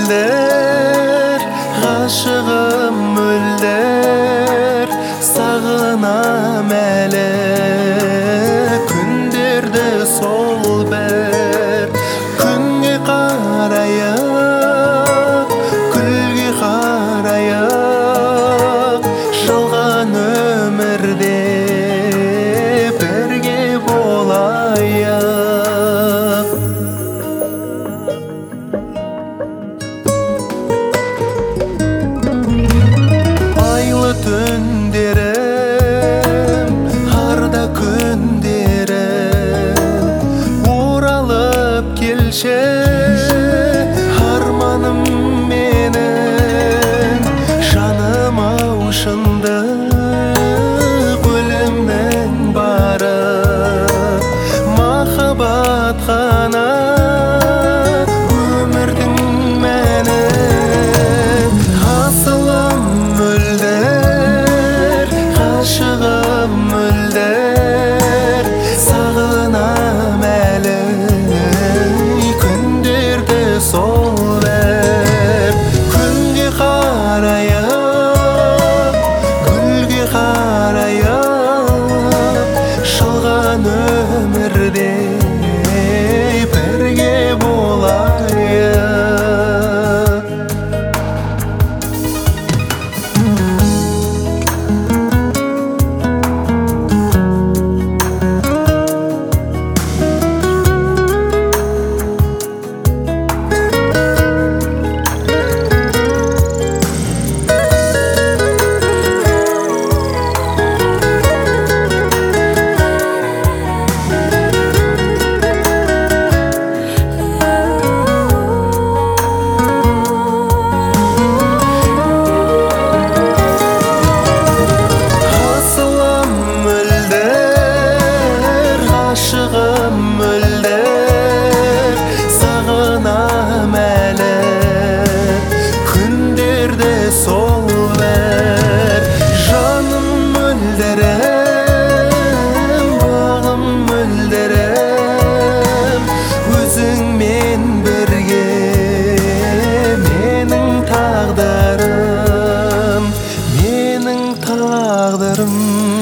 мөлдер, ғашығым мөлдер, сағынам әлі. Күндерді сол бір күнге қарайық, күлге қарайық, жалған өмірде бірге болайық. Айлы түндерім, арда күндерім, оралып келші арманым менің. Жаным ау шындық өлімнің бары, махаббат қана өмірдің мәні. Асылым мөлдер, ғашығым мөлдер, сағынам әлі. Күндерді сол бір күнге қарайық, гүлге қарайық, жалған өмірде бірге болайық. Ғашығым мөлдер, сағынам әлі. Күндерді сол бір жаным мөлдерім, бағым мөлдерім, өзіңмен бірге менің тағдырым, менің тағдырым.